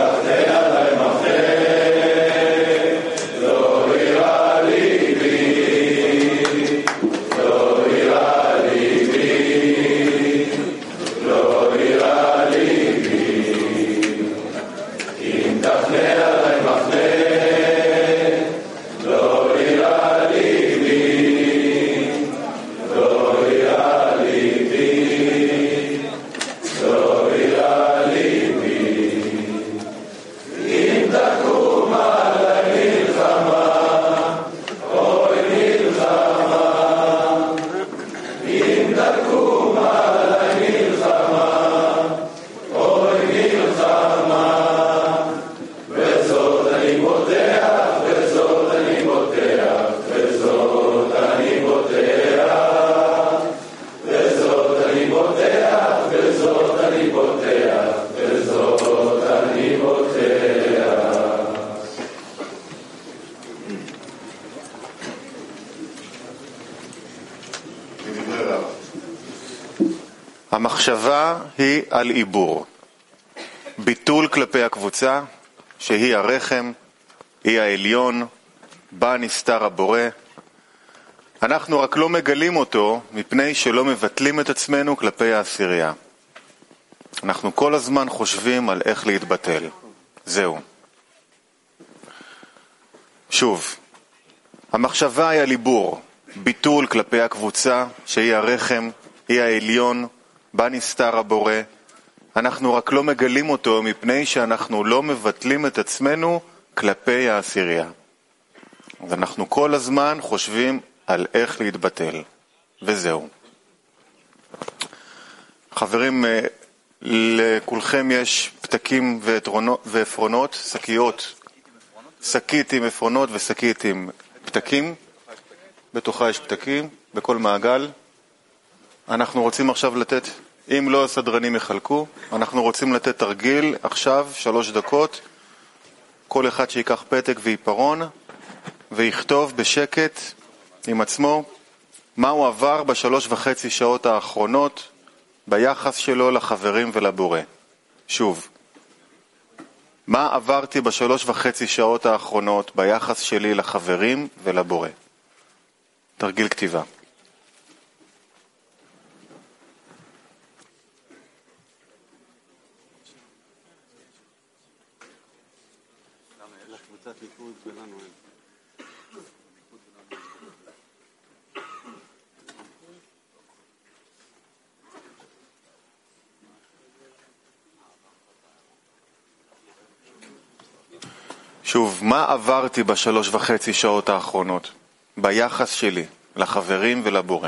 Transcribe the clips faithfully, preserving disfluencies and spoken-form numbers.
המחשבה היא על עיבור, ביטול כלפי הקבוצה שהיא הרחם, היא העליון, בה נסתר הבורא. אנחנו רק לא מגלים אותו מפני שלא מבטלים את עצמנו כלפי העשירייה. אנחנו כל הזמן חושבים על איך להתבטל. זהו. שוב, המחשבה היא על עיבור, ביטול כלפי הקבוצה שהיא הרחם, היא העליון, בה נסתר הבורא. אנחנו רק לא מגלים אותו מפני שאנחנו לא מבטלים את עצמנו כלפי העשירייה. אז אנחנו כל הזמן חושבים על איך להתבטל, וזהו. חברים, לכולכם יש פתקים ועפרונות, שקיות, שקית עם עפרונות ושקית עם פתקים. בתוכה יש פתקים, בכל מעגל. אנחנו רוצים עכשיו לתת, אם לא הסדרנים יחלקו, אנחנו רוצים לתת תרגיל עכשיו, שלוש דקות, כל אחד שיקח פתק ועיפרון, ויכתוב בשקט עם עצמו מה הוא עבר בשלוש וחצי שעות האחרונות ביחס שלו לחברים ולבורא. שוב, מה עברתי בשלוש וחצי שעות האחרונות ביחס שלי לחברים ולבורא? תרגיל כתיבה. שוב, מה עברתי בשלוש וחצי שעות האחרונות ביחס שלי לחברים ולבורא?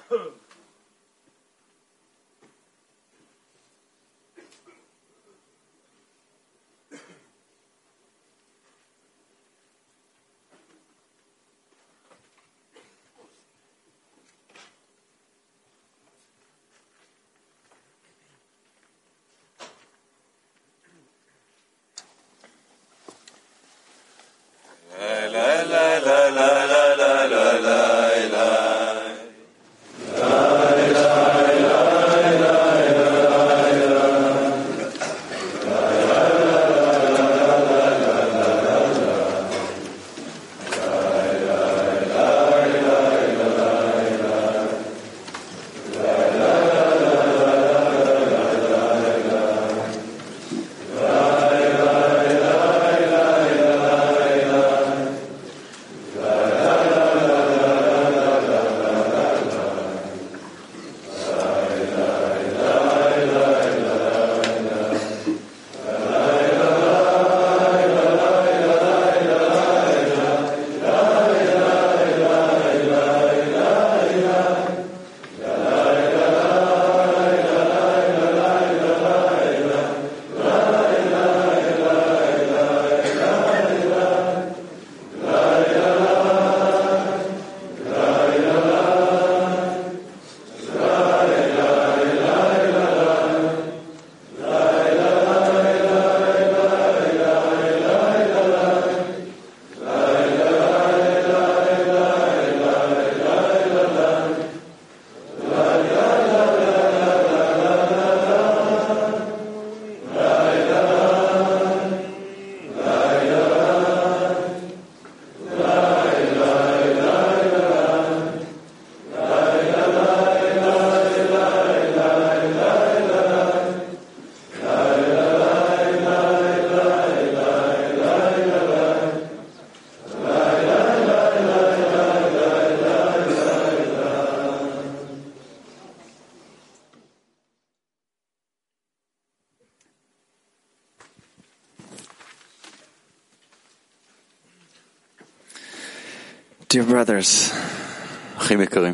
Dear brothers, אחים יקרים,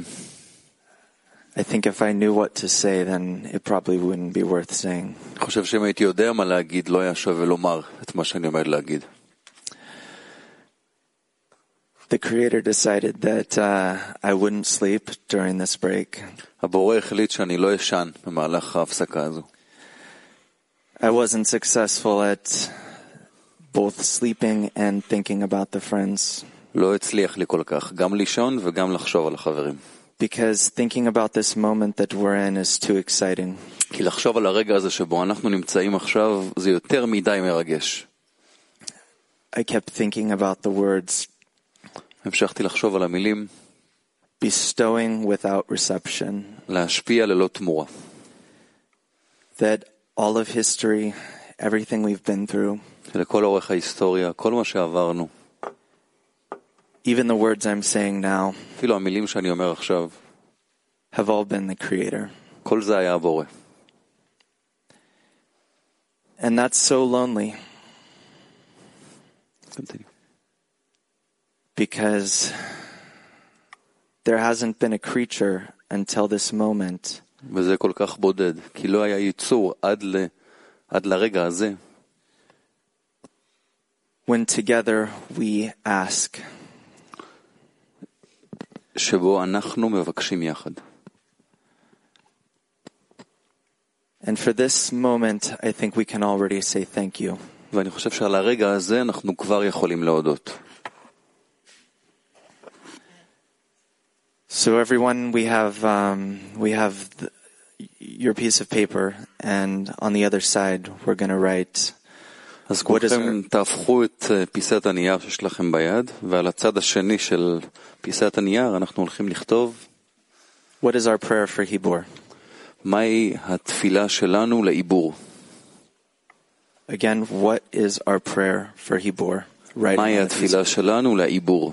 I think if I knew what to say, then it probably wouldn't be worth saying. אני חושב שאם הייתי יודע מה להגיד, לא היה שווה לומר את מה שאני עומד להגיד. The Creator decided that uh, I wouldn't sleep during this break. הבורא החליט שאני לא ישן במהלך ההפסקה הזו. I wasn't successful at both sleeping and thinking about the friends. לא הצליח לי כל כך, גם לישון וגם לחשוב על החברים. Because thinking about this moment that we're in is too exciting. כי לחשוב על הרגע הזה שבו אנחנו נמצאים עכשיו, זה יותר מדי מרגש. I kept thinking about the words, המשכתי לחשוב על המילים, bestowing without reception. להשפיע ללא תמורה. That all of history, everything we've been through, לכל אורך ההיסטוריה, כל מה שעברנו, even the words I'm saying now, אפילו המילים שאני אומר עכשיו, have all been the Creator. כל זה היה הבורא. And that's so lonely. Continue. Because there hasn't been a creature until this moment וזה כל כך בודד, כי לא היה ייצור עד, ל, עד לרגע הזה. when together we ask, שבו אנחנו מבקשים יחד. And for this moment, I think we can already say thank you. ואני חושב שעל הרגע הזה אנחנו כבר יכולים להודות. So everyone, we have um, we have the, your piece of paper, and on the other side, we're going to write. אז כולכם תהפכו את פיסת הנייר שיש לכם ביד, ועל הצד השני של פיסת הנייר אנחנו הולכים לכתוב. What is our prayer for Hibur? מהי התפילה שלנו לעיבור? Again, what is our prayer for Hibur? Right. מהי התפילה שלנו לעיבור?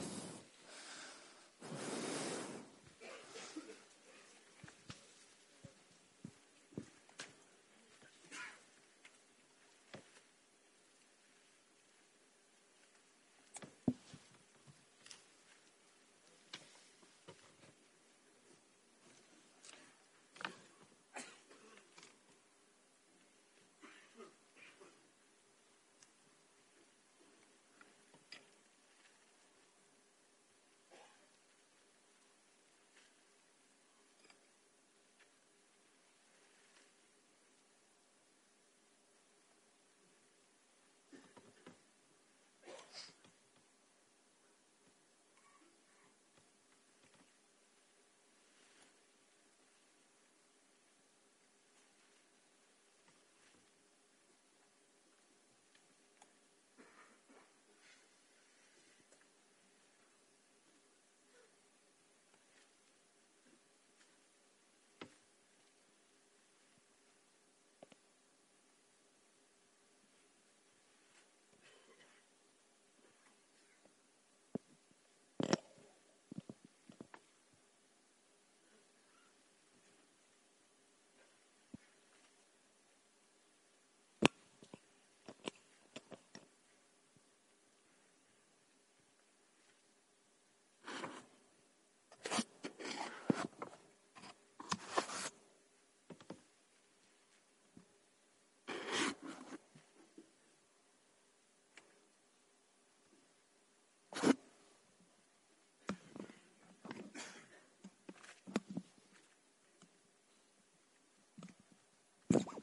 Bye.